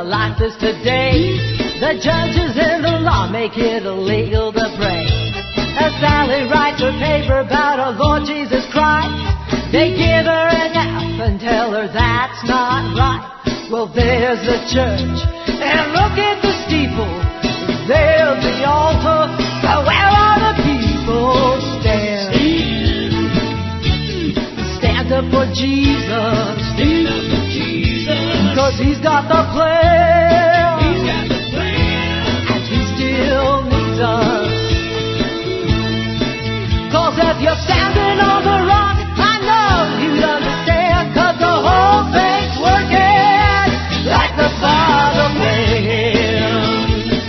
like this today. The judges and the law make it illegal to pray. As Sally writes her paper about our Lord Jesus Christ, they give her an F and tell her that's not right. Well, there's the church, and look at the steeple. There's the altar, but where are the people? Stand up for Jesus. Stand up for Jesus. 'Cause he's got the plan. He's got the plan. And he still needs us. 'Cause if you're standing on the rock, I know you'd understand. 'Cause the whole thing's working like the Father planned.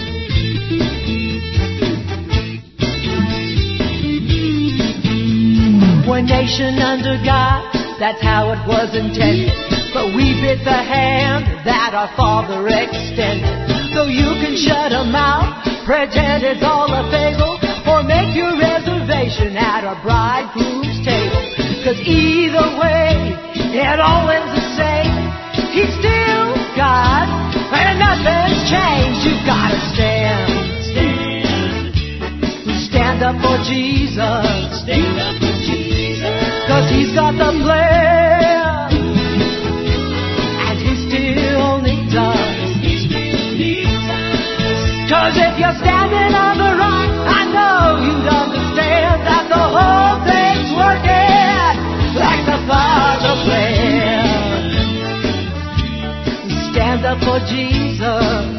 One nation under God, that's how it was intended. But we bit the hand that our Father extended. So you can shut 'em out, pretend it's all a fable, or make your reservation at our bridegroom's table. 'Cause either way, it all ends the same. He's still God, and nothing's changed. You've gotta stand. Stand up for Jesus. Stand up for Jesus. 'Cause he's got the plan. And he still needs us. He still needs us. 'Cause if you're standing on the rock, I know you'd understand that the whole thing's working like the Father planned. Stand up for Jesus.